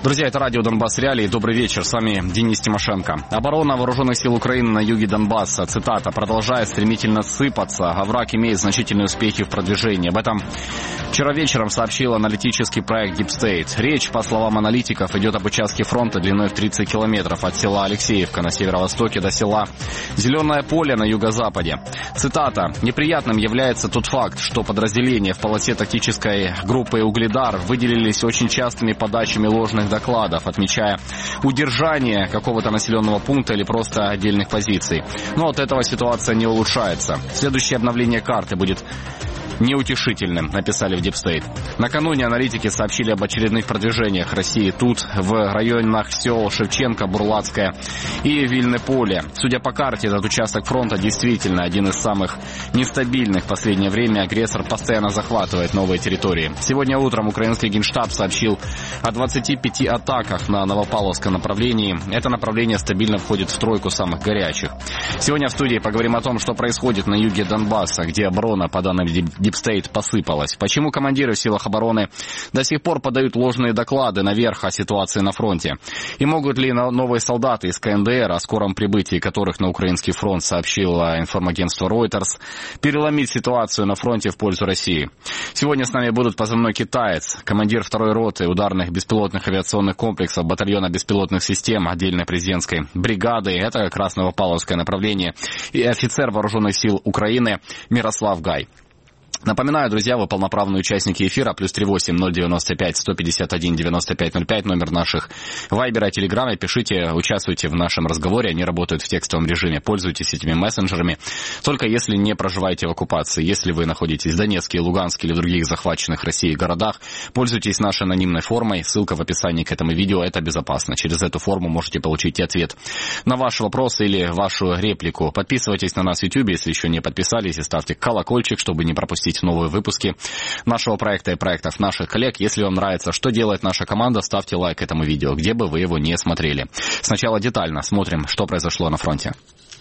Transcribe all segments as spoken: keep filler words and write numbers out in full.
Друзья, это радио Донбасс Реалии. Добрый вечер. С вами Денис Тимошенко. Оборона вооруженных сил Украины на юге Донбасса, цитата, продолжает стремительно сыпаться, а враг имеет значительные успехи в продвижении. Об этом вчера вечером сообщил аналитический проект Deep State. Речь, по словам аналитиков, идет об участке фронта длиной в тридцать километров от села Алексеевка на северо-востоке до села Зеленое поле на юго-западе. Цитата. Неприятным является тот факт, что подразделения в полосе тактической группы «Угледар» выделились очень частыми подачами ложных докладов, отмечая удержание какого-то населенного пункта или просто отдельных позиций. Но от этого ситуация не улучшается. Следующее обновление карты будет неутешительным, написали в Deep State. Накануне аналитики сообщили об очередных продвижениях России тут, в районах сел Шевченко, Бурлацкое и Вильное поле. Судя по карте, этот участок фронта действительно один из самых нестабильных в последнее время. Агрессор постоянно захватывает новые территории. Сегодня утром украинский Генштаб сообщил о двадцати пяти атаках на Новопавловском направлении. Это направление стабильно входит в тройку самых горячих. Сегодня в студии поговорим о том, что происходит на юге Донбасса, где оборона, по данным Deep State, посыпалась. Почему командиры в силах обороны до сих пор подают ложные доклады наверх о ситуации на фронте? И могут ли новые солдаты из ка эн дэ эр, о скором прибытии которых на украинский фронт сообщило информагентство Reuters, переломить ситуацию на фронте в пользу России? Сегодня с нами будут позывной «Китаец», командир второй роты ударных беспилотных авиационных комплексов батальона беспилотных систем отдельной президентской бригады, это как раз Новопавловское направление, и офицер вооруженных сил Украины Мирослав Гай. Напоминаю, друзья, вы полноправные участники эфира. Плюс три восемь ноль девяносто пять сто пятьдесят один девяносто пять ноль пять. Номер наших вайбера и телеграма. Пишите, участвуйте в нашем разговоре. Они работают в текстовом режиме. Пользуйтесь этими мессенджерами. Только если не проживаете в оккупации. Если вы находитесь в Донецке, Луганске или в других захваченных Россией городах, пользуйтесь нашей анонимной формой. Ссылка в описании к этому видео. Это безопасно. Через эту форму можете получить ответ на ваш вопрос или вашу реплику. Подписывайтесь на нас в YouTube, если еще не подписались, и ставьте колокольчик, чтобы не пропустить новые выпуски нашего проекта и проектов наших коллег. Если вам нравится, что делает наша команда, ставьте лайк этому видео, где бы вы его не смотрели. Сначала детально смотрим, что произошло на фронте.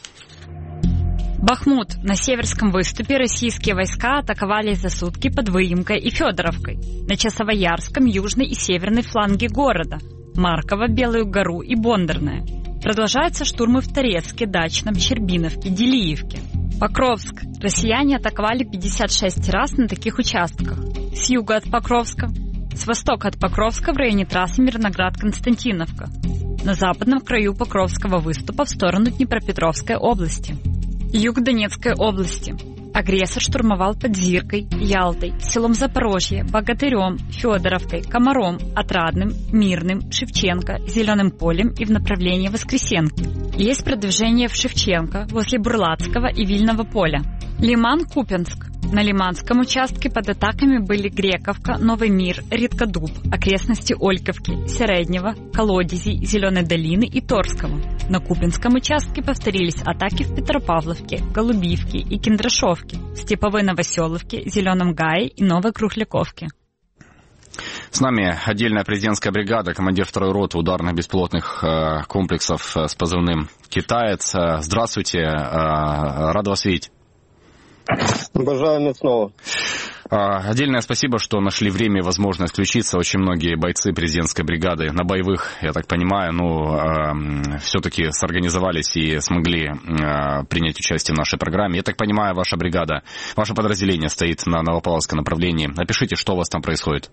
Бахмут. На северском выступе российские войска атаковали за сутки под Выемкой и Федоровкой. На Часовоярском, южной и северной фланге города. Марково, Белую гору и Бондарное. Продолжаются штурмы в Торецке, Дачном, Щербиновке, Делиевке. Покровск. Россияне атаковали пятьдесят шесть раз на таких участках. С юга от Покровска. С востока от Покровска в районе трассы Мирноград-Константиновка. На западном краю Покровского выступа в сторону Днепропетровской области. Юг Донецкой области. Агрессор штурмовал под Зиркой, Ялтой, селом Запорожье, Богатырем, Федоровкой, Комаром, Отрадным, Мирным, Шевченко, Зеленым полем и в направлении Воскресенки. Есть продвижение в Шевченко, возле Бурлацкого и Вильного поля. Лиман-Купенск. На Лиманском участке под атаками были Грековка, Новый мир, Редкодуб, окрестности Ольковки, Середнего, Колодези, Зеленой долины и Торского. На Купенском участке повторились атаки в Петропавловке, Голубивке и Киндрашовке, Степовой Новоселовке, Зеленом Гае и Новой Крухляковке. С нами отдельная президентская бригада, командир второй роты ударных беспилотных э, комплексов с позывным «Китаец». Здравствуйте, э, рад вас видеть. Обожаю мецного. Отдельное спасибо, что нашли время и возможность включиться. Очень многие бойцы президентской бригады на боевых, я так понимаю, ну, э, все-таки сорганизовались и смогли э, принять участие в нашей программе. Я так понимаю, ваша бригада, ваше подразделение стоит на Новопавловском направлении. Напишите, что у вас там происходит.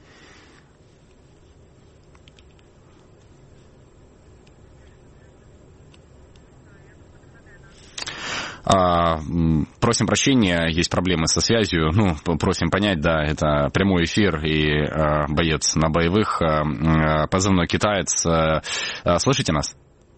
Просим прощения, есть проблемы со связью. Ну, просим понять, да, это прямой эфир и э, боец на боевых, э, позывной «Китаец». Э, слышите нас?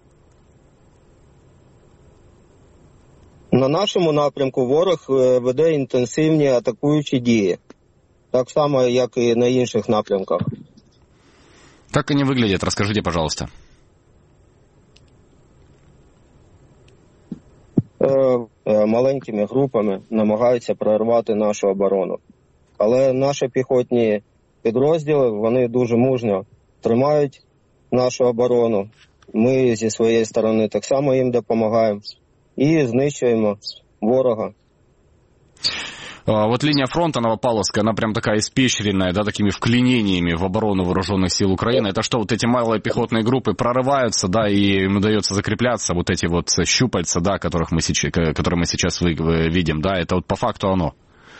На нашому напрямку ворог веде інтенсивні атакуючі дії. Так само, як і на інших напрямках. Как они выглядят? Расскажите, пожалуйста. Маленькими групами намагаються прорвати нашу оборону. Але наші піхотні підрозділи, вони дуже мужньо тримають нашу оборону. Ми зі своєї сторони так само їм допомагаємо і знищуємо ворога. Вот линия фронта Новопавловская, она прям такая испещренная, да, такими вклинениями в оборону вооруженных сил Украины. Это что, вот эти малые пехотные группы прорываются, да, и им удается закрепляться, вот эти вот щупальца, да, которых мы сейчас, которые мы сейчас видим, да, это вот по факту оно?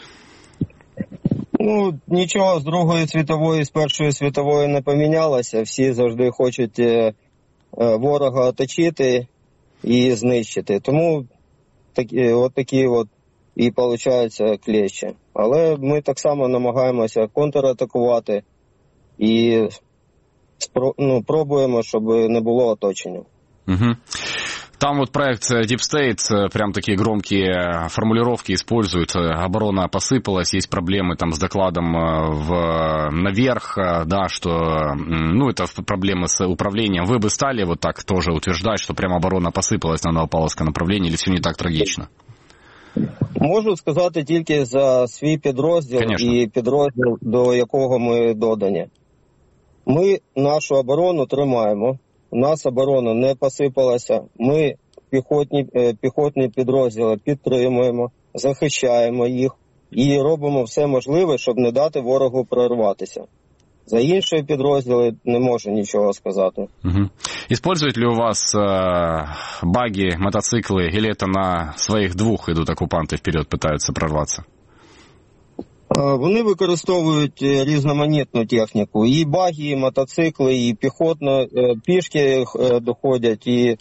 Ну, нічого з Другої світової, з Першої світової не помінялося. Всі завжди хочуть е, е, ворога оточити і знищити. Тому такі, от такі от і получаються клещі. Але ми так само намагаємося контратакувати і спро, ну, пробуємо, щоб не було оточення. Угу. Там вот проект Deep State, прям такие громкие формулировки используют. Оборона посыпалась, есть проблемы там с докладом в, наверх, да, что, ну, это проблемы с управлением. Вы бы стали вот так тоже утверждать, что прям оборона посыпалась на Новопавловском направлении, или все не так трагично? Можу сказати тільки за свій підрозділ. Конечно. І підрозділ, до якого ми додані. Ми нашу оборону тримаємо. У нас оборона не посипалася, ми піхотні, піхотні підрозділи підтримуємо, захищаємо їх і робимо все можливе, щоб не дати ворогу прорватися. За інші підрозділи не можу нічого сказати. Угу. Используют ли у вас э, баги, мотоциклы, или это на своих двух идут оккупанты вперед, пытаются прорваться? Вони використовують різноманітну техніку. І баги, і мотоцикли, і піхотно, пішки доходять, і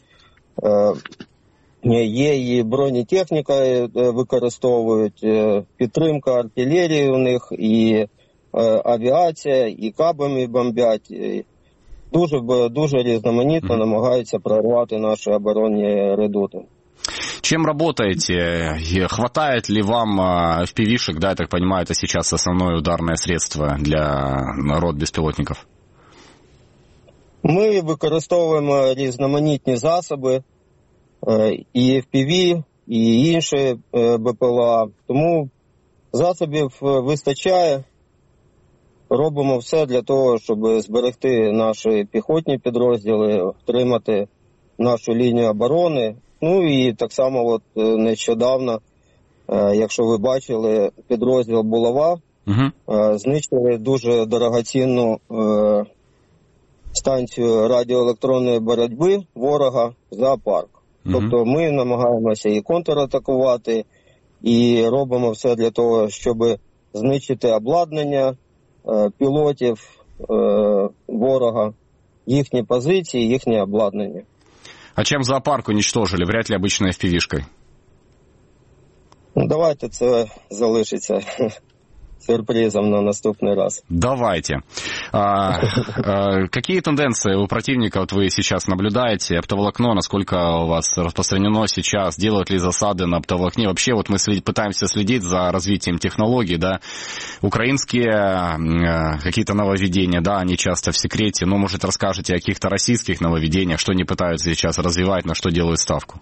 є і бронетехніка використовують, підтримка артилерії у них, і авіація, і кабами бомблять. Дуже, дуже різноманітно намагаються прорвати наші оборонні редути. Чем работаете? Хватает ли вам эф пи ви-шек? Да, я так понимаю, это сейчас основное ударное средство для рот безпілотників. Ми використовуємо різноманітні засоби, і еф пі ві, і інші бе пе ел а. Тому засобів вистачає. Робимо все для того, щоб зберегти наші піхотні підрозділи, втримати нашу лінію оборони. Ну і так само от нещодавно, якщо ви бачили, підрозділ Булава угу. знищили дуже дорогоцінну станцію радіоелектронної боротьби ворога «Зоопарк». Угу. Тобто ми намагаємося і контратакувати, і робимо все для того, щоб знищити обладнання пілотів ворога, їхні позиції, їхнє обладнання. А чем зоопарк уничтожили? Вряд ли обычной еф пі ви-шкой. Ну, давайте це залишиться сюрпризом на наступный раз. Давайте. А, а, какие тенденции у противника вот вы сейчас наблюдаете? Оптоволокно, насколько у вас распространено сейчас? Делают ли засады на оптоволокне? Вообще вот мы след, пытаемся следить за развитием технологий, да. Украинские а, какие-то нововведения, да, они часто в секрете. Но, может, расскажете о каких-то российских нововведениях, что они пытаются сейчас развивать, на что делают ставку?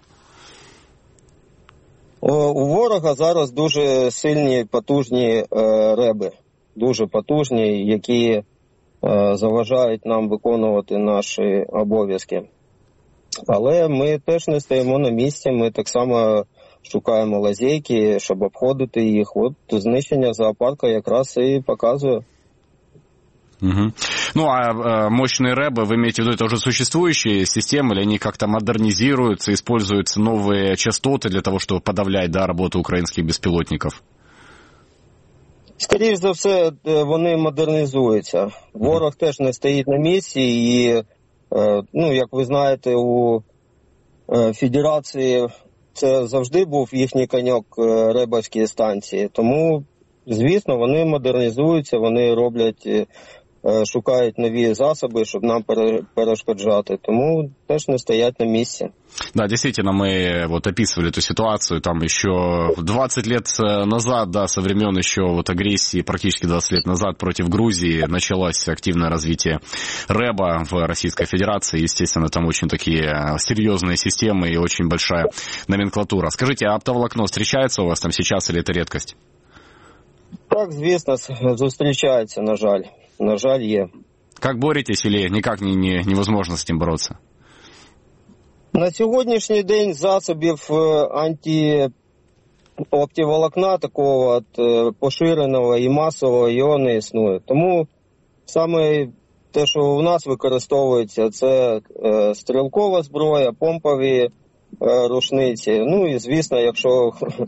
У ворога зараз дуже сильні, потужні е, реби, дуже потужні, які е, заважають нам виконувати наші обов'язки. Але ми теж не стоїмо на місці, ми так само шукаємо лазейки, щоб обходити їх. От знищення зоопарка якраз і показує. Угу. Ну, а э, мощные рэбы, вы имеете в виду, это уже существующие системы, или они как-то модернизируются, используются новые частоты для того, чтобы подавлять, да, работу українських безпілотників? Скоріше за все, вони модернізуються. Ворог mm-hmm. теж не стоїть на місці, і, ну, як ви знаєте, у Федерації це завжди був їхній коньок ребовські станції. Тому, звісно, вони модернізуються, вони роблять, шукають нові засоби, щоб нам перешкоджати. Тому теж не стоять на місці. Да, действительно, мы вот описывали эту ситуацию, там еще двадцать лет назад, да, со времен еще вот агрессии, практически двадцать лет назад против Грузии началось активное развитие рэба в Российской Федерации. Естественно, там очень такие серьезные системы и очень большая номенклатура. Скажите, а оптоволокно встречается у вас там сейчас или это редкость? Так, звісно, зустрічається, на жаль. На жаль, є. Как боретесь или никак не, не, невозможно с этим бороться? На сьогоднішній день засобів анти, оптоволокна такого от, е, поширеного і масового його не існує. Тому саме те, що у нас використовується, це е, стрілкова зброя, помпові е, рушниці. Ну і, звісно, якщо е,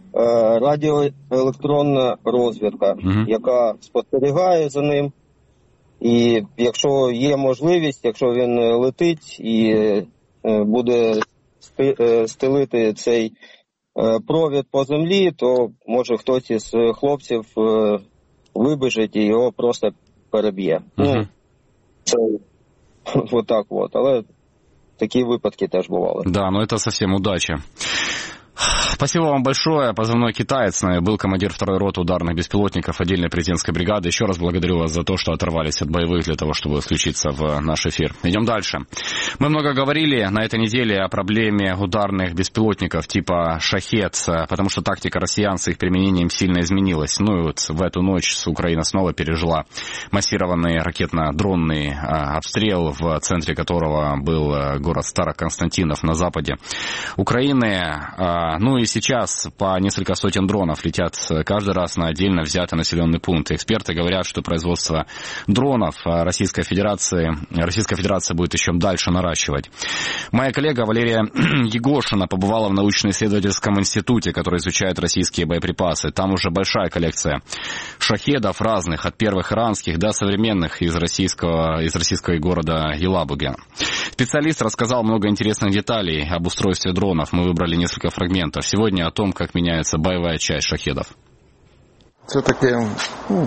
радіоелектронна розвідка, mm-hmm. яка спостерігає за ним. І якщо є можливість, якщо він летить і е, буде стелити цей е, провід по землі, то може хтось із хлопців е, вибіжить і його просто переб'є. Uh-huh. Ну, це отак от, але такі випадки теж бували. Да, но это совсем удача. Спасибо вам большое. Позывной «Китаец» с нами был командир второй роты ударных беспилотников отдельной президентской бригады. Еще раз благодарю вас за то, что оторвались от боевых для того, чтобы включиться в наш эфир. Идем дальше. Мы много говорили на этой неделе о проблеме ударных беспилотников типа «Шахед», потому что тактика россиян с их применением сильно изменилась. Ну и вот в эту ночь Украина снова пережила массированный ракетно-дронный обстрел, в центре которого был город Староконстантинов на западе Украины. Ну и сейчас по несколько сотен дронов летят каждый раз на отдельно взятый населенный пункт. Эксперты говорят, что производство дронов Российской Федерации, Российская Федерация будет еще дальше наращивать. Моя коллега Валерия Егошина побывала в научно-исследовательском институте, который изучает российские боеприпасы. Там уже большая коллекция шахедов разных, от первых иранских до современных из российского, из российского города Елабуги. Специалист рассказал много интересных деталей об устройстве дронов. Мы выбрали несколько фрагментов. Сегодня о том, как меняется боевая часть шахедов. Це таке, ну,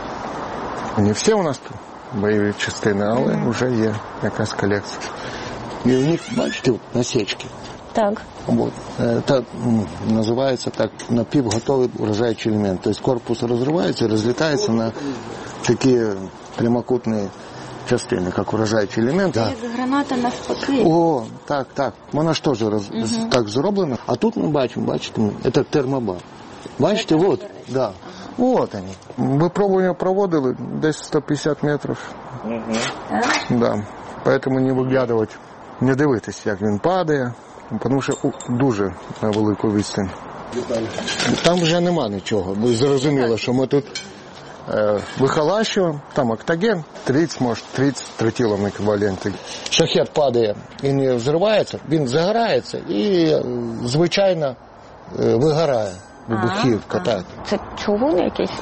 не всі у нас тут бойові частини, але вже є якась колекція. І у них, бачите, насічки. Так. Вот. Это называется так напівготовий уражаючий элемент. То есть корпус разрывается и разлетается на такие прямокутные частини, як уражаючий елемент. Як да. Граната навпаки. О, так, так. Вона ж теж роз... угу. так зроблена. А тут ми бачимо, бачите, це термобар. Бачите, от, да. От вони. Випробування проводили десь сто п'ятдесят метрів. Угу. Да. Поэтому не виглядувати, не дивитися, як він падає, тому що дуже на велику відстань. Там вже нема нічого, бо зрозуміло, що ми тут вихолащуємо, там октаген, тридцять, може, тридцять тротиловий еквівалент. Шахед падає і не взривається, він загорається і, звичайно, вигорає. Вибухівка, так. Це чугун якийсь?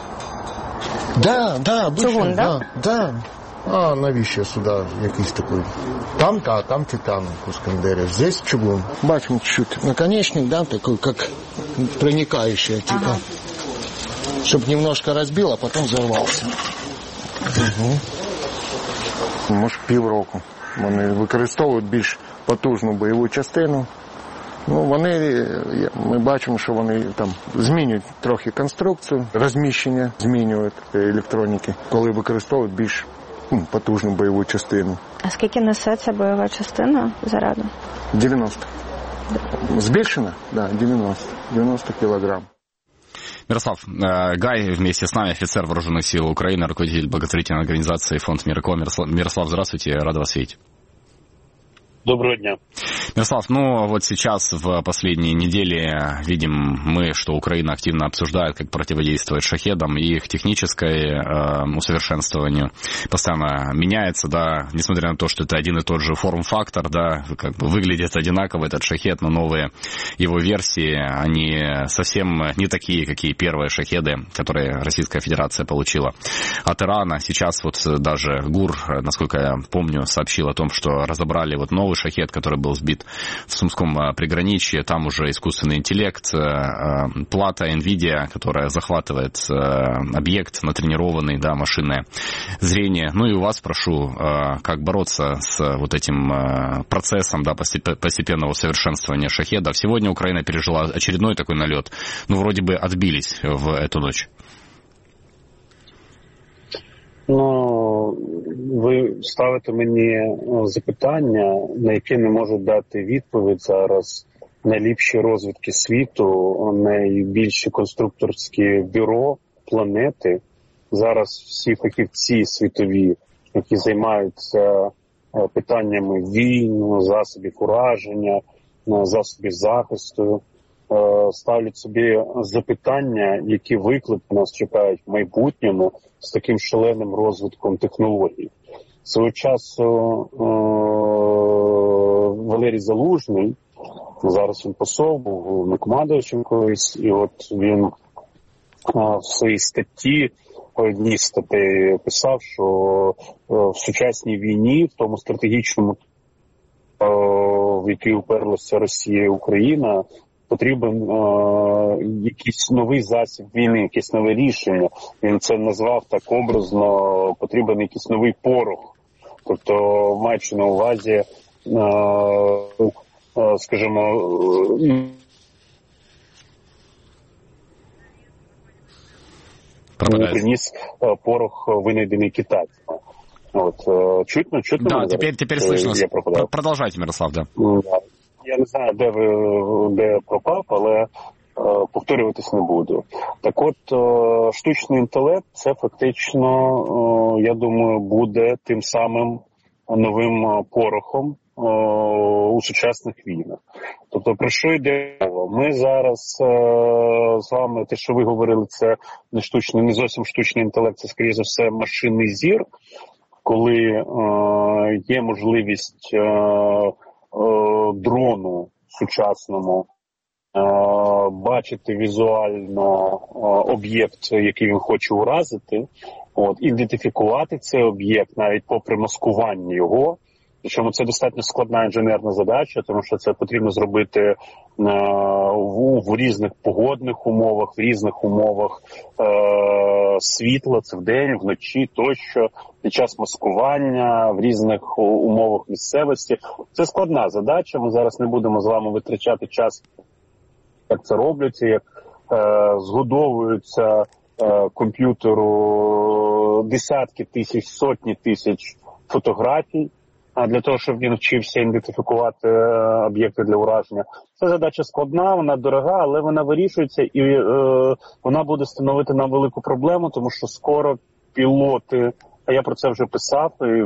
Да, да, чугун, да? Да. А навіщо сюди якийсь такий? Там, та, там титан, куском дерева. Здесь чугун. Бачимо чуть наконечник, да, такой, как проникающий, типа. Ага. Чтобы немножко разбил, а потом взорвался. Угу. Може півроку. Вони використовують більш потужну бойову частину. Ну, вони, ми бачимо, що вони там змінюють трохи конструкцію, розміщення змінюють електроніки, коли використовують більш ну, потужну бойову частину. А скільки несе ця бойова частина заряду? дев'яносто. Збільшена? Да, дев'яносто. дев'яносто кілограм. Мирослав, э, Гай вместе с нами, офицер Вооруженных сил Украины, руководитель благотворительной организации «Фонд Мираком». Мирослав, Мирослав, здравствуйте, рад вас видеть. Доброго дня. Мирослав, ну вот сейчас в последние недели видим мы, что Украина активно обсуждает, как противодействовать шахедам, и их техническое э, усовершенствованию постоянно меняется, да, несмотря на то, что это один и тот же форм-фактор, да, как бы выглядит одинаково этот шахед, но новые его версии, они совсем не такие, какие первые шахеды, которые Российская Федерация получила от Ирана. Сейчас вот даже ГУР, насколько я помню, сообщил о том, что разобрали вот новый шахед, который был сбит в Сумском приграничье. Там уже искусственный интеллект, плата NVIDIA, которая захватывает объект, натренированный, да, машинное зрение. Ну и у вас прошу, как бороться с вот этим процессом, да, постепенного усовершенствования шахедов. Сегодня Украина пережила очередной такой налет. Ну, вроде бы отбились в эту ночь. Ну, ви ставите мені запитання, на які не можу дати відповідь зараз. Найліпші розвідки світу, найбільші конструкторські бюро планети. Зараз всі фахівці світові, які займаються питаннями війн, засобів ураження, засобів захисту, ставлять собі запитання, які виклики нас чекають в майбутньому з таким шаленим розвитком технологій. Свого часу Валерій Залужний, зараз він посол, був головнокомандуючим колись, і от він в своїй статті, одній статей писав, що в сучасній війні, в тому стратегічному, в який уперлася Росія і Україна, потрібен е, якийсь новий засіб війни, якесь нове рішення. Він це назвав так образно, потрібен якийсь новий порох. Тобто, маючи на увазі, е, е, скажімо, е, приніс е, порох, винайдений китайцями. Вот, чутно, чутно. Да, теперь, теперь слышно. Я пропадав. Продолжайте, Мирослав, да. Я не знаю, де ви де пропав, але е, повторюватись не буду. Так от, е, штучний інтелект, це фактично, е, я думаю, буде тим самим новим порохом е, у сучасних війнах. Тобто, про що йде мова? Ми зараз е, з вами, те, що ви говорили, це не штучний, не зовсім штучний інтелект, це, скоріше за все, машинний зір, коли е, є можливість е, е, дрону сучасному е, бачити візуально е, об'єкт, який він хоче уразити, от, ідентифікувати цей об'єкт навіть попри маскування його. Причому це достатньо складна інженерна задача, тому що це потрібно зробити е, в, в різних погодних умовах, в різних умовах е, світла, це вдень, вночі тощо, під час маскування, в різних умовах місцевості. Це складна задача, ми зараз не будемо з вами витрачати час, як це робляться, як е, згодовуються е, комп'ютеру десятки тисяч, сотні тисяч фотографій, а для того, щоб він вчився ідентифікувати об'єкти для ураження. Це задача складна, вона дорога, але вона вирішується і е, вона буде становити нам велику проблему, тому що скоро пілоти, а я про це вже писав, і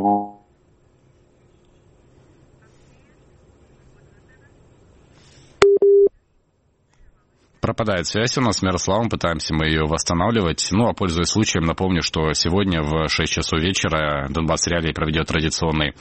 Пропадает связь у нас с Мирославом, пытаемся мы ее восстанавливать. Ну, а пользуясь случаем, напомню, что сегодня в шесть часов вечера Донбасс Реалии проведет традиционный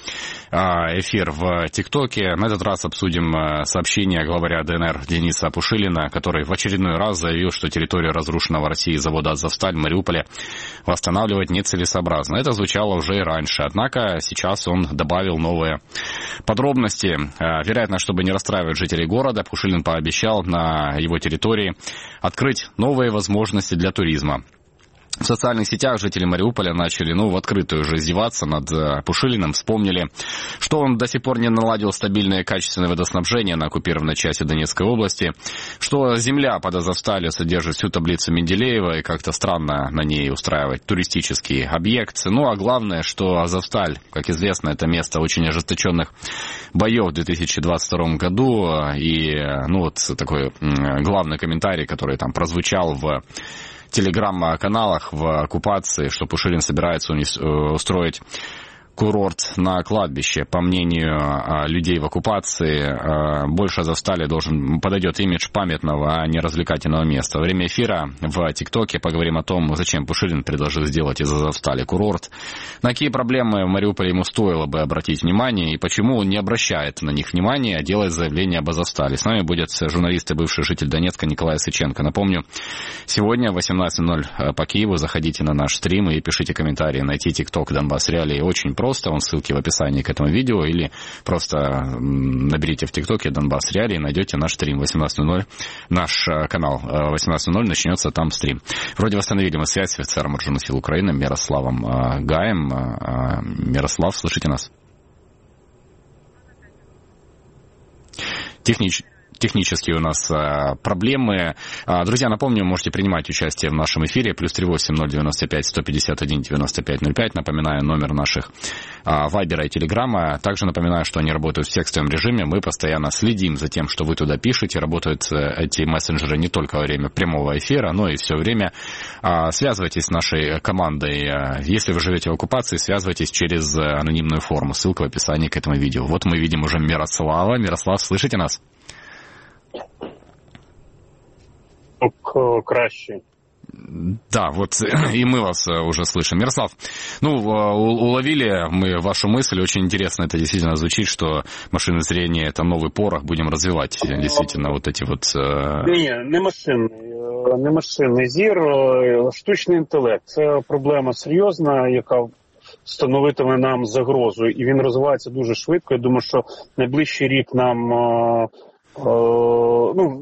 эфир в ТикТоке. На этот раз обсудим сообщение главаря ДНР Дениса Пушилина, который в очередной раз заявил, что территорию разрушенного Россией завода «Азовсталь» в Мариуполе восстанавливать нецелесообразно. Это звучало уже и раньше, однако сейчас он добавил новые подробности. Вероятно, чтобы не расстраивать жителей города, Пушилин пообещал на его территории открыть новые возможности для туризма. В социальных сетях жители Мариуполя начали, ну, в открытую уже издеваться над Пушилиным. Вспомнили, что он до сих пор не наладил стабильное и качественное водоснабжение на оккупированной части Донецкой области, что земля под Азовсталью содержит всю таблицу Менделеева и как-то странно на ней устраивать туристический объект. Ну, а главное, что Азовсталь, как известно, это место очень ожесточенных боев в две тысячи двадцать втором году. И, ну, вот такой главный комментарий, который там прозвучал в телеграм-каналах в оккупации, что Пушилин собирается устроить курорт на кладбище. По мнению людей в оккупации, больше Азовстали должен подойдет имидж памятного, а не развлекательного места. Во время эфира в ТикТоке поговорим о том, зачем Пушилин предложил сделать из Азовстали курорт, на какие проблемы в Мариуполе ему стоило бы обратить внимание и почему он не обращает на них внимания, а делает заявление об Азовстали. С нами будет журналист и бывший житель Донецка Николай Сыченко. Напомню, сегодня в восемнадцать ноль ноль по Киеву заходите на наш стрим и пишите комментарии. Найти ТикТок Донбасс Реалии очень просто. Просто, вон ссылки в описании к этому видео, или просто наберите в ТикТоке Донбасс Реалии и найдете наш стрим восемнадцать ноль ноль, наш канал восемнадцать ноль ноль, начнется там стрим. Вроде восстановили мы связь с офицером Вооруженных сил Украины Мирославом Гаем. Мирослав, слышите нас? Технич... Технические у нас а, проблемы. А, друзья, напомню, можете принимать участие в нашем эфире. Плюс три восемь ноль девяносто пять сто пятьдесят один девяносто пять ноль пять. Напоминаю, номер наших а, Вайбера и Телеграма. Также напоминаю, что они работают в текстовом режиме. Мы постоянно следим за тем, что вы туда пишете. Работают эти мессенджеры не только во время прямого эфира, но и все время. А, связывайтесь с нашей командой. Если вы живете в оккупации, связывайтесь через анонимную форму. Ссылка в описании к этому видео. Вот мы видим уже Мирослава. Мирослав, слышите нас? кращий. Да, вот и мы вас уже слышим. Мирослав, ну, уловили мы вашу мысль, очень интересно это действительно звучит, что машинное зрение – это новый порох, будем развивать действительно вот эти вот… Ні, не машинний, не машинний зір, штучний інтелект – це проблема серйозна, яка становитиме нам загрозу, і він розвивається дуже швидко. Я думаю, що найближчий рік нам, ну,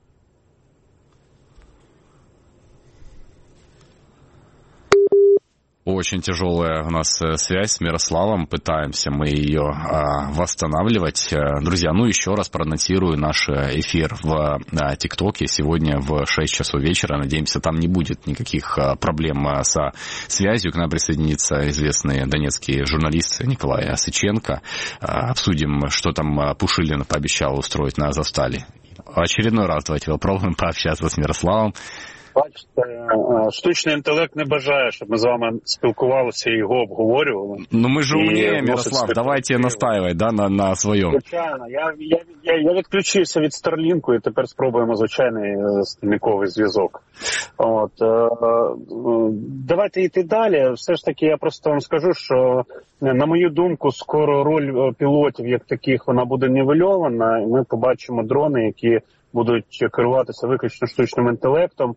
Очень тяжелая у нас связь с Мирославом, пытаемся мы ее а, восстанавливать. Друзья, ну еще раз проанонсирую наш эфир в а, ТикТоке сегодня в шесть часов вечера. Надеемся, там не будет никаких а, проблем а, со связью. К нам присоединится известный донецкий журналист Николай Сыченко. А, обсудим, что там Пушилин пообещал устроить на Азовсталі. Очередной раз давайте попробуем пообщаться с Мирославом. Бачите, штучний інтелект не бажає, щоб ми з вами спілкувалися і його обговорювали. Ну ми ж умніємо, Мирослав, давайте настаивать, да, на, на своєму. Звичайно, я, я, я, я відключився від Старлінку і тепер спробуємо звичайний стільниковий зв'язок. От, е, давайте йти далі. Все ж таки я просто вам скажу, що на мою думку скоро роль пілотів як таких вона буде нівельована, і ми побачимо дрони, які будуть керуватися виключно штучним інтелектом.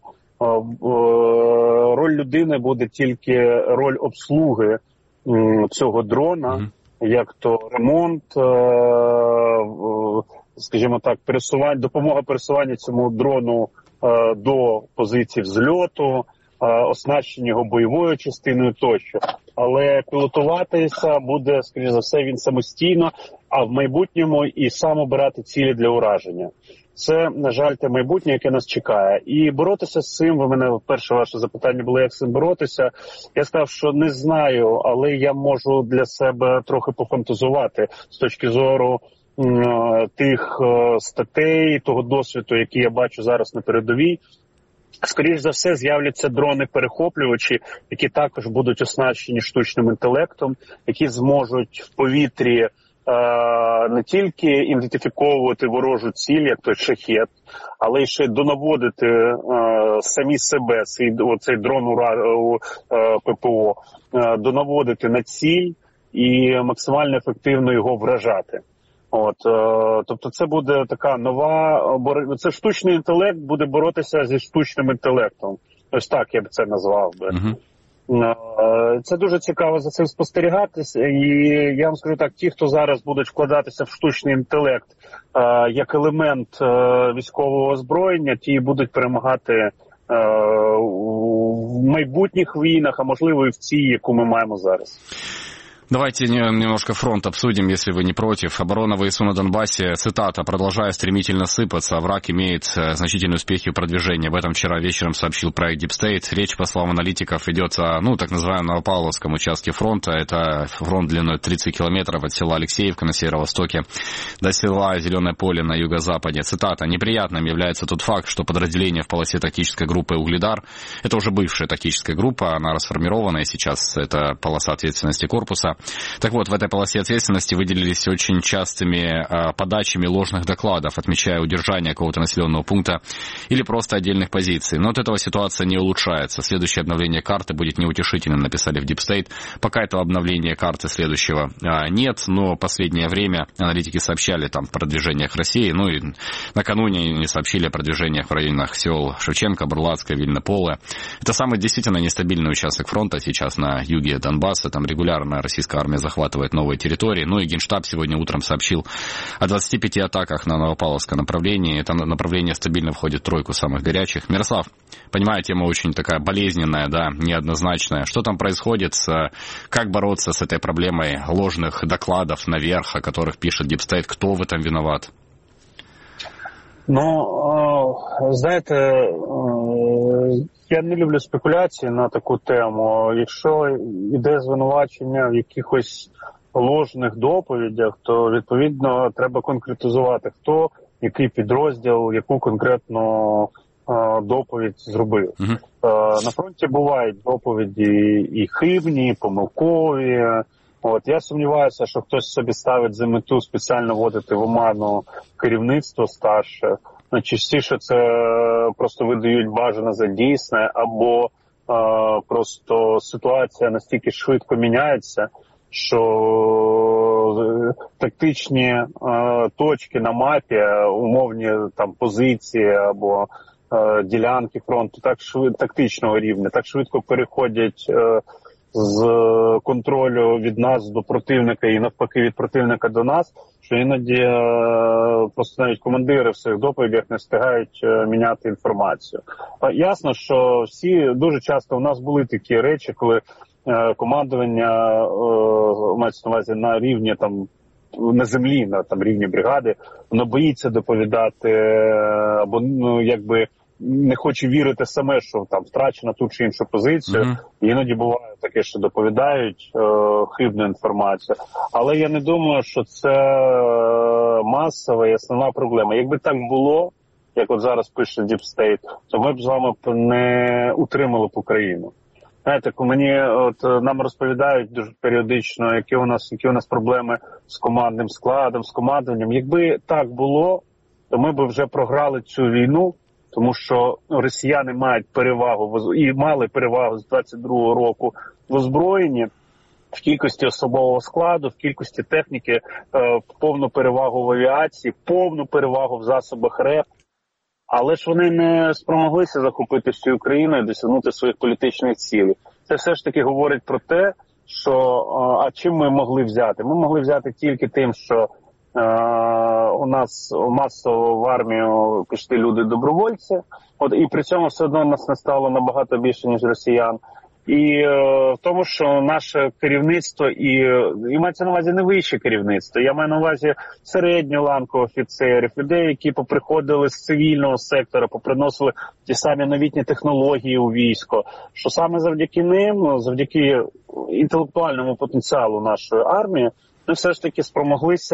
Роль людини буде тільки роль обслуги цього дрона, mm-hmm. як то ремонт, скажімо так, пересування, допомога пересування цьому дрону до позицій взльоту, оснащення його бойовою частиною тощо. Але пілотуватися буде, скоріш за все, він самостійно, а в майбутньому і сам обирати цілі для ураження. Це, на жаль, те майбутнє, яке нас чекає. І боротися з цим, ви мене, перше ваше запитання було, як з цим боротися. Я сказав, що не знаю, але я можу для себе трохи пофантазувати з точки зору м, тих е, статей, того досвіду, який я бачу зараз на передовій. Скоріш за все, з'являться дрони-перехоплювачі, які також будуть оснащені штучним інтелектом, які зможуть в повітрі не тільки ідентифіковувати ворожу ціль, як той шахет, але й ще донаводити е, самі себе, цей, цей дрон е, ППО, е, донаводити на ціль і максимально ефективно його вражати. От, е, тобто це буде така нова, це штучний інтелект буде боротися зі штучним інтелектом. Ось так я б це назвав би. Uh-huh. Це дуже цікаво за цим спостерігатися, і я вам скажу так, ті, хто зараз будуть вкладатися в штучний інтелект е, як елемент е, військового озброєння, ті будуть перемагати е, в майбутніх війнах, а можливо і в цій, яку ми маємо зараз. Давайте немножко фронт обсудим, если вы не против. Оборона ВСУ на Донбассе, цитата, продолжая стремительно сыпаться, враг имеет значительные успехи в продвижении. Об этом вчера вечером сообщил проект Deep State. Речь, по словам аналитиков, идет о, ну, так называемом Новопавловском участке фронта. Это фронт длиной тридцать километров от села Алексеевка на северо-востоке до села Зеленое поле на юго-западе. Цитата, неприятным является тот факт, что подразделение в полосе тактической группы «Угледар», это уже бывшая тактическая группа, она расформированная, сейчас это полоса ответственности корпуса. Так вот, в этой полосе ответственности выделились очень частыми э, подачами ложных докладов, отмечая удержание какого-то населенного пункта или просто отдельных позиций. Но от этого ситуация не улучшается. Следующее обновление карты будет неутешительным, написали в Deep State. Пока этого обновления карты следующего э, нет, но последнее время аналитики сообщали там о продвижениях России, ну и накануне они сообщили о продвижениях в районах сел Шевченко, Бурлацкое, Вильнополе. Это самый действительно нестабильный участок фронта сейчас на юге Донбасса, там регулярно российская армия захватывает новые территории. Ну и Генштаб сегодня утром сообщил о двадцати пяти атаках на Новопавловском направлении. Это направление стабильно входит в тройку самых горячих. Мирослав, понимаю, тема очень такая болезненная, да, неоднозначная. Что там происходит, как бороться с этой проблемой ложных докладов наверх, о которых пишет Deep State, кто в этом виноват? Ну, знаєте, я не люблю спекуляції на таку тему. Якщо йде звинувачення в якихось ложних доповідях, то, відповідно, треба конкретизувати, хто, який підрозділ, яку конкретно доповідь зробив. Uh-huh. На фронті бувають доповіді і хибні, і помилкові. От, я сумніваюся, що хтось собі ставить за мету спеціально вводити в оману керівництво старше. Найчастіше це просто видають бажане за дійсне, або е, просто ситуація настільки швидко міняється, що тактичні е, точки на мапі, умовні там позиції або е, ділянки фронту так швид, тактичного рівня, так швидко переходять е, з контролю від нас до противника і навпаки від противника до нас, що іноді е, просто навіть командири в своїх доповідях не встигають е, міняти інформацію. Е, ясно, що всі дуже часто у нас були такі речі, коли е, командування е, мається на увазі на рівні там на землі, на там рівні бригади, воно боїться доповідати е, або ну якби не хоче вірити саме, що там втрачено ту чи іншу позицію. Mm-hmm. Іноді буває таке, що доповідають е, хибну інформацію. Але я не думаю, що це масова і основна проблема. Якби так було, як от зараз пише Deep State, то ми б з вами не утримали б Україну. Знаєте, мені от нам розповідають дуже періодично, які у нас які у нас проблеми з командним складом, з командуванням. Якби так було, то ми б вже програли цю війну. Тому що росіяни мають перевагу і мали перевагу з двадцять другого року в озброєнні, в кількості особового складу, в кількості техніки, повну перевагу в авіації, повну перевагу в засобах РЕП. Але ж вони не спромоглися захопити всю Україну і досягнути своїх політичних цілей. Це все ж таки говорить про те, що а чим ми могли взяти? Ми могли взяти тільки тим, що Uh, у нас масово в армію пішли люди-добровольці, от і при цьому все одно нас не стало набагато більше, ніж росіян. І uh, в тому, що наше керівництво і, і мається на увазі не вище керівництво, я маю на увазі середню ланку офіцерів, людей, які поприходили з цивільного сектора, поприносили ті самі новітні технології у військо, що саме завдяки ним, завдяки інтелектуальному потенціалу нашої армії, ми все ж таки спромоглися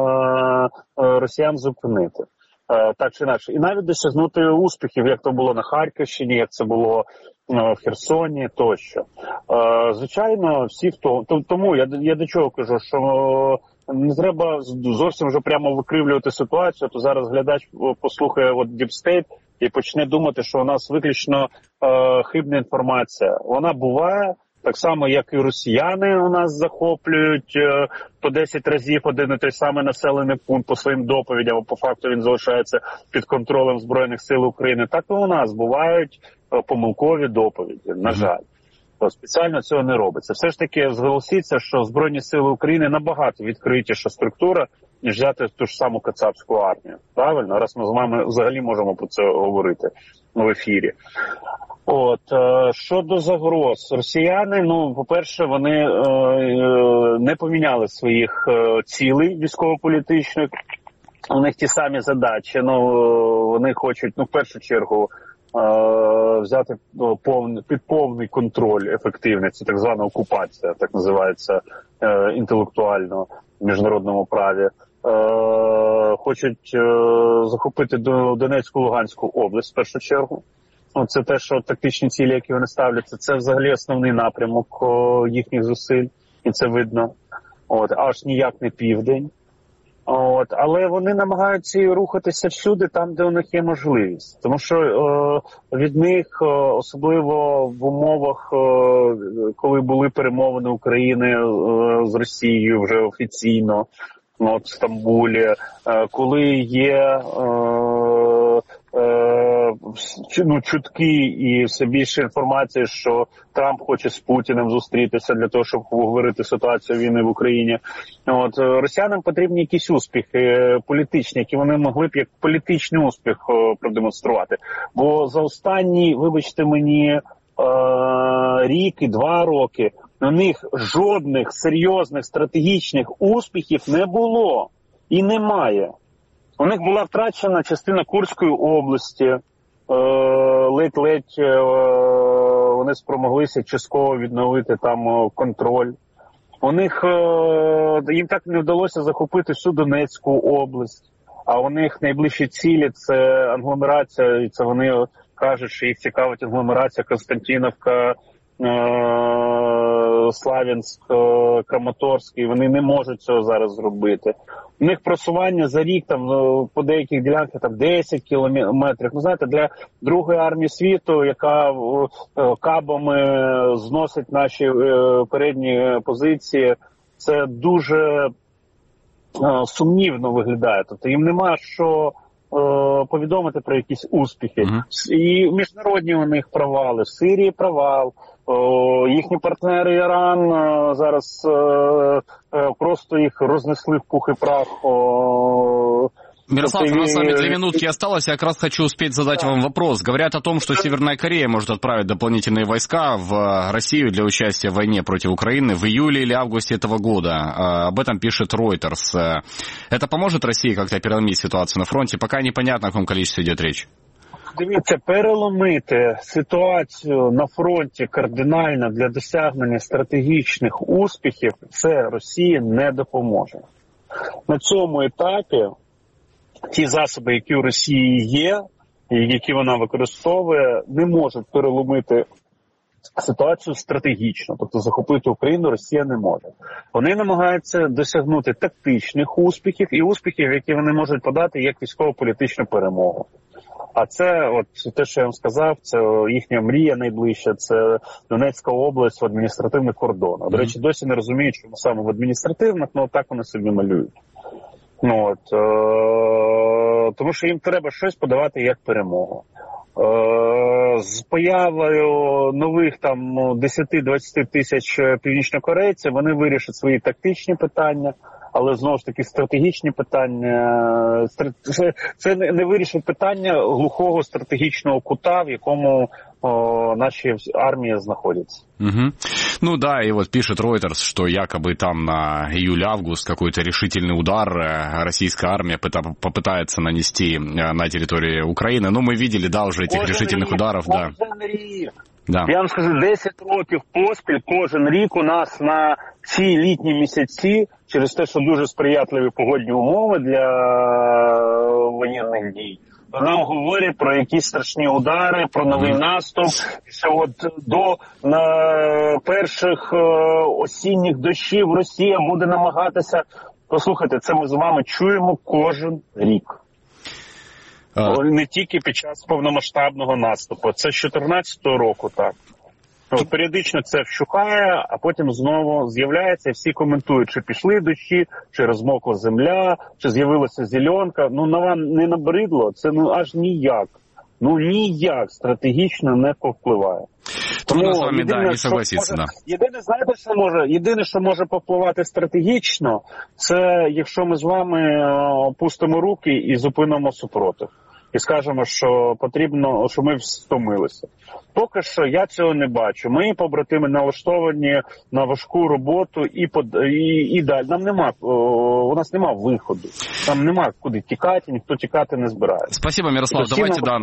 росіян зупинити. Так чи інакше. І навіть досягнути успіхів, як то було на Харківщині, як це було в Херсоні тощо. Звичайно, всі в тому. Тому я, я до чого кажу, що не треба зовсім вже прямо викривлювати ситуацію, то зараз глядач послухає от Deep State і почне думати, що у нас виключно хибна інформація. Вона буває. Так само, як і росіяни у нас захоплюють е, по десять разів один і той самий населений пункт по своїм доповідям, а по факту він залишається під контролем Збройних сил України, так і у нас бувають е, помилкові доповіді, на жаль. То спеціально цього не робиться. Все ж таки зголосіться, що Збройні сили України набагато відкритіша структура, ніж взяти ту ж саму кацапську армію. Правильно? Раз ми з вами взагалі можемо про це говорити в ефірі. От, щодо загроз, росіяни, ну, по-перше, вони е, не поміняли своїх е, цілей військово-політичних, у них ті самі задачі, ну, вони хочуть, ну, в першу чергу, е, взяти повний, під повний контроль ефективний, це так звана окупація, так називається е, інтелектуально в міжнародному праві. Е, хочуть е, захопити Донецьку, Луганську область в першу чергу. Це те, що тактичні цілі, які вони ставляться, це взагалі основний напрямок о, їхніх зусиль, і це видно. От, аж ніяк не південь. От, але вони намагаються рухатися всюди, там, де у них є можливість. Тому що о, від них, о, особливо в умовах, о, коли були перемовини України о, з Росією вже офіційно, от, в Стамбулі, о, коли є... О, ну, чутки і все більше інформації, що Трамп хоче з Путіним зустрітися для того, щоб обговорити ситуацію війни в Україні. От, росіянам потрібні якісь успіхи політичні, які вони могли б як політичний успіх продемонструвати. Бо за останні, вибачте мені, рік і два роки на них жодних серйозних стратегічних успіхів не було і немає. У них була втрачена частина Курської області, ледь-ледь вони спромоглися частково відновити там контроль. У них, їм так не вдалося захопити всю Донецьку область, а у них найближчі цілі – це агломерація, і це вони кажуть, що їх цікавить агломерація Константинівка, Славянськ, Краматорськ, і вони не можуть цього зараз зробити. У них просування за рік там по деяких ділянках там десять кілометрів. Ну, знаєте, для другої армії світу, яка кабами зносить наші передні позиції, це дуже сумнівно виглядає. Тобто їм нема що повідомити про якісь успіхи. Uh-huh. І міжнародні у них провали, в Сирії провал, о, їхні партнери Іран о, зараз о, о, просто їх рознесли в пух і прах. О, Мирослав, у нас с вами две минутки осталось. Я как раз хочу успеть задать вам вопрос. Говорят о том, что Северная Корея может отправить дополнительные войска в Россию для участия в войне против Украины в июле или августе этого года. Об этом пишет Reuters. Это поможет России как-то переломить ситуацию на фронте? Пока непонятно, о каком количестве идет речь. Дивіться, переломити ситуацію на фронті кардинально для досягнення стратегічних успіхів це Росії не допоможе. На цьому етапі ті засоби, які у Росії є, і які вона використовує, не можуть переломити ситуацію стратегічно. Тобто захопити Україну Росія не може. Вони намагаються досягнути тактичних успіхів і успіхів, які вони можуть подати як військово-політичну перемогу. А це, от те, що я вам сказав, це їхня мрія найближча, це Донецька область в адміністративних кордонах. До речі, досі не розуміють, чому саме в адміністративних, але так вони собі малюють. Ну, от, е- тому що їм треба щось подавати як перемогу. Е- з появою нових там десять-двадцять тисяч північнокорейців вони вирішать свої тактичні питання, але знову ж таки стратегічні питання, це не вирішить питання глухого стратегічного кута, в якому о, наші армії знаходятся. Угу. Ну да, и вот пишет Reuters, что якобы там на июль-август какой-то решительный удар российская армия попытается нанести на территории Украины. Но мы видели, да, уже этих кожен решительных рік, ударов. Кожен да. рік. Да. Я вам скажу, десять років поспіль кожен рік у нас на ці літні місяці, через те, що дуже сприятливі погодні умови для воєнних дій, нам говорять про якісь страшні удари, про новий наступ, що от до на перших осінніх дощів Росія буде намагатися. Послухайте, це ми з вами чуємо кожен рік. А... Не тільки під час повномасштабного наступу. Це з чотирнадцятого року так. От, періодично це вщухає, а потім знову з'являється, всі коментують, чи пішли дощі, чи розмокла земля, чи з'явилася зеленка. Ну, на вам не набридло, це ну аж ніяк. Ну, ніяк стратегічно не повпливає. Тому, з вами, єдине, да, не согласиться, може, да. Єдине, знаєте, що може? Єдине, що може повпливати стратегічно, це якщо ми з вами опустимо руки і зупинимо супротив. І скажемо, що потрібно, що ми стомилися. Поки що я цього не бачу. Мої побратими налаштовані на важку роботу і, і, і далі. Нам нема, у нас нема виходу. Там нема куди тікати, ніхто тікати не збирає. Спасибо, Мирослав. Давайте, да,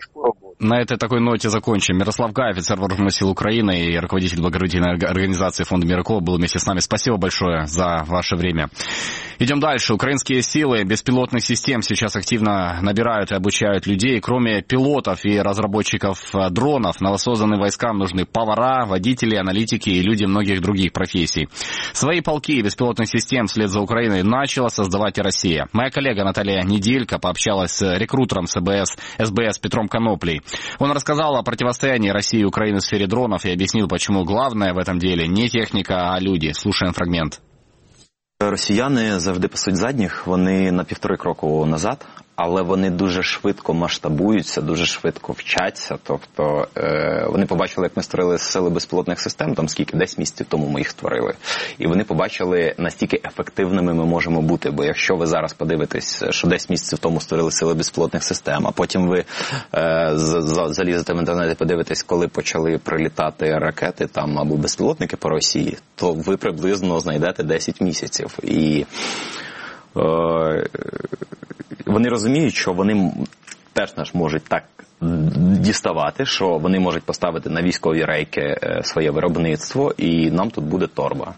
на этой такой ноте закончим. Мирослав Гай, офицер Вооруженных сил Украины и руководитель благотворительной организации Фонда Миракова, был вместе с нами. Спасибо большое за ваше время. Идем дальше. Украинские силы беспилотных систем сейчас активно набирают и обучают людей. Кроме пилотов и разработчиков дронов, новосозданным войскам нужны повара, водители, аналитики и люди многих других профессий. Свои полки беспилотных систем вслед за Украиной начала создавать и Россия. Моя коллега Наталья Неделько пообщалась с рекрутером СБС, СБС Петром Коноплей. Он рассказал о противостоянии России и Украины в сфере дронов и объяснил, почему главное в этом деле не техника, а люди. Слушаем фрагмент. Росіяни завжди пасуть задніх, вони на півтори кроку назад, але вони дуже швидко масштабуються, дуже швидко вчаться. Тобто е, вони побачили, як ми створили сили безпілотних систем, там скільки, десь місяців тому ми їх створили. І вони побачили, настільки ефективними ми можемо бути. Бо якщо ви зараз подивитесь, що десь місяців тому створили сили безпілотних систем, а потім ви е, залізете в інтернет і подивитесь, коли почали прилітати ракети там або безпілотники по Росії, то ви приблизно знайдете десять місяців. І е, вони розуміють, що вони теж наш можуть так діставати, що вони можуть поставити на військові рейки своє виробництво, і нам тут буде торба.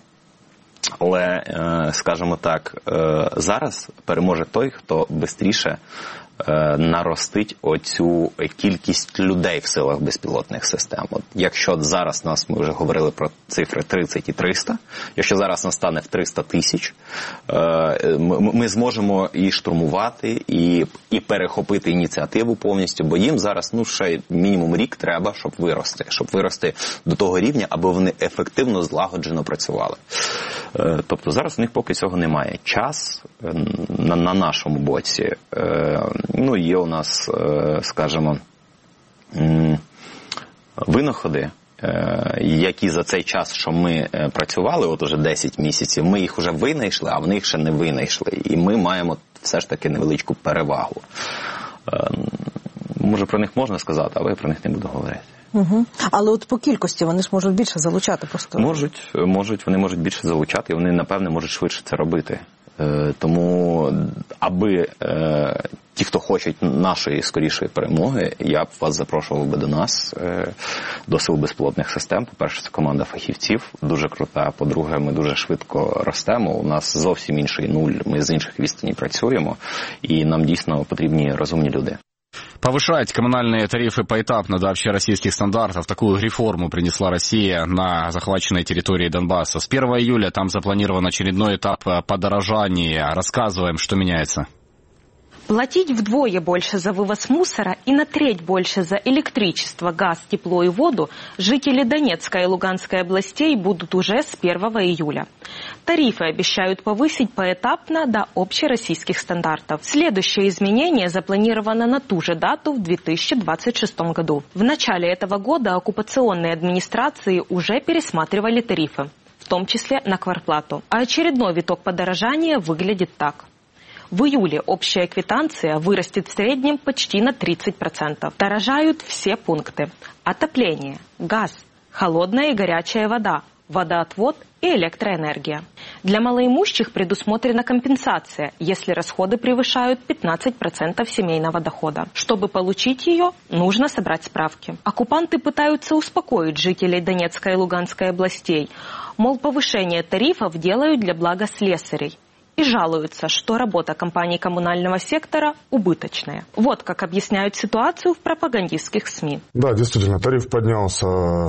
Але, скажімо так, зараз переможе той, хто швидше наростить оцю кількість людей в силах безпілотних систем. От якщо зараз нас, ми вже говорили про цифри тридцять і триста, якщо зараз нас стане в триста тисяч, ми зможемо і штурмувати, і, і перехопити ініціативу повністю, бо їм зараз, ну, ще мінімум рік треба, щоб вирости, щоб вирости до того рівня, аби вони ефективно, злагоджено працювали. Тобто зараз у них поки цього немає. Час на, на нашому боці. Ну, є у нас, скажімо, винаходи, які за цей час, що ми працювали, от уже десять місяців, ми їх вже винайшли, а вони їх ще не винайшли. І ми маємо все ж таки невеличку перевагу. Може, про них можна сказати, але я про них не буду говорити. Угу. Але от по кількості вони ж можуть більше залучати просто. Можуть, можуть, вони можуть більше залучати, і вони, напевне, можуть швидше це робити. Тому, аби е, ті, хто хочуть нашої скорішої перемоги, я б вас запрошував би до нас, е, до Сил безпілотних систем. По-перше, це команда фахівців, дуже крута. По-друге, ми дуже швидко ростемо. У нас зовсім інший нуль, ми з інших відстані працюємо, і нам дійсно потрібні розумні люди. Повышать коммунальные тарифы поэтапно до общероссийских стандартов. Такую реформу принесла Россия на захваченной территории Донбасса. С первого июля там запланирован очередной этап подорожания. Рассказываем, что меняется. Платить вдвое больше за вывоз мусора и на треть больше за электричество, газ, тепло и воду жители Донецкой и Луганской областей будут уже с первого июля. Тарифы обещают повысить поэтапно до общероссийских стандартов. Следующее изменение запланировано на ту же дату в две тысячи двадцать шестом году. В начале этого года оккупационные администрации уже пересматривали тарифы, в том числе на квартплату. А очередной виток подорожания выглядит так. В июле общая квитанция вырастет в среднем почти на тридцать процентов. Дорожают все пункты. Отопление, газ, холодная и горячая вода, водоотвод и электроэнергия. Для малоимущих предусмотрена компенсация, если расходы превышают пятнадцать процентов семейного дохода. Чтобы получить ее, нужно собрать справки. Оккупанты пытаются успокоить жителей Донецкой и Луганской областей. Мол, повышение тарифов делают для блага слесарей. И жалуются, что работа компаний коммунального сектора убыточная. Вот как объясняют ситуацию в пропагандистских СМИ. Да, действительно, тариф поднялся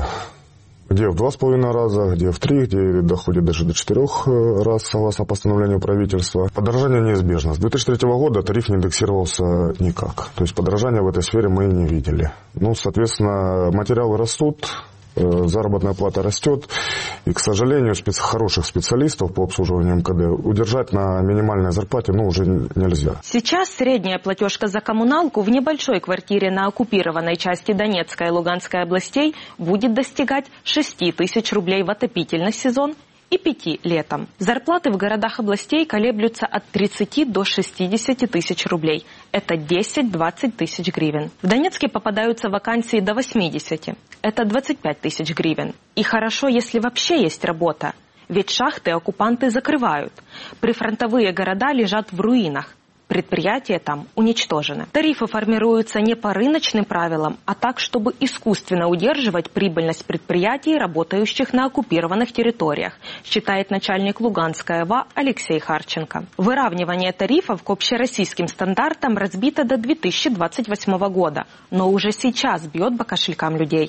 где в два с половиной раза, где в три, где доходит даже до четырех раз, согласно постановлению правительства. Подорожание неизбежно. С две тысячи третьего года тариф не индексировался никак. То есть подорожания в этой сфере мы не видели. Ну, соответственно, материалы растут, заработная плата растет, и, к сожалению, спец... хороших специалистов по обслуживанию МКД удержать на минимальной зарплате, ну, уже нельзя. Сейчас средняя платежка за коммуналку в небольшой квартире на оккупированной части Донецкой и Луганской областей будет достигать шесть тысяч рублей в отопительный сезон и пяти летом. Зарплаты в городах областей колеблются от тридцати до шестидесяти тысяч рублей. Это десять-двадцать тысяч гривен. В Донецке попадаются вакансии до восьмидесяти. Это двадцать пять тысяч гривен. И хорошо, если вообще есть работа. Ведь шахты оккупанты закрывают. Прифронтовые города лежат в руинах. Предприятия там уничтожены. Тарифы формируются не по рыночным правилам, а так, чтобы искусственно удерживать прибыльность предприятий, работающих на оккупированных территориях, считает начальник Луганской ОВА Алексей Харченко. Выравнивание тарифов к общероссийским стандартам разбито до две тысячи двадцать восьмого года, но уже сейчас бьет по кошелькам людей.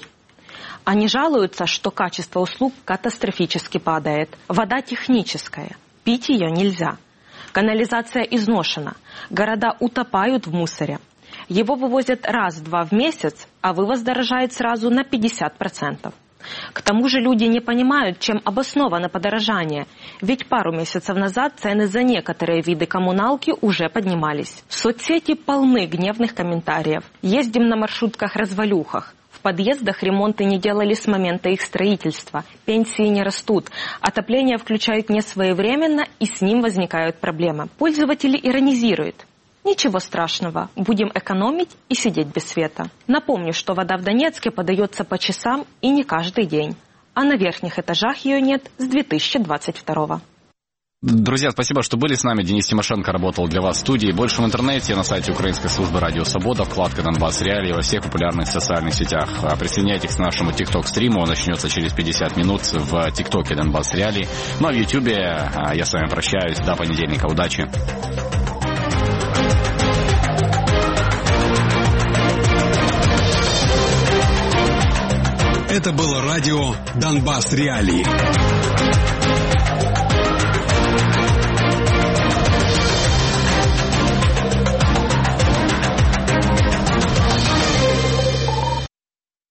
Они жалуются, что качество услуг катастрофически падает. Вода техническая, пить ее нельзя. Канализация изношена, города утопают в мусоре. Его вывозят раз-два в месяц, а вывоз дорожает сразу на пятьдесят процентов. К тому же люди не понимают, чем обосновано подорожание, ведь пару месяцев назад цены за некоторые виды коммуналки уже поднимались. Соцсети полны гневных комментариев. Ездим на маршрутках-развалюхах. В подъездах ремонты не делали с момента их строительства, пенсии не растут, отопление включают не своевременно и с ним возникают проблемы. Пользователи иронизируют. Ничего страшного, будем экономить и сидеть без света. Напомню, что вода в Донецке подается по часам и не каждый день, а на верхних этажах ее нет с две тысячи двадцать второго. Друзья, спасибо, что были с нами. Денис Тимошенко работал для вас в студии. Больше в интернете, на сайте Украинской службы Радио Свобода, вкладка «Донбасс Реалии» во всех популярных социальных сетях. Присоединяйтесь к нашему ТикТок-стриму, он начнется через пятьдесят минут в ТикТоке «Донбасс Реалии». Ну а в Ютубе я с вами прощаюсь. До понедельника. Удачи! Это было радио «Донбасс Реалии».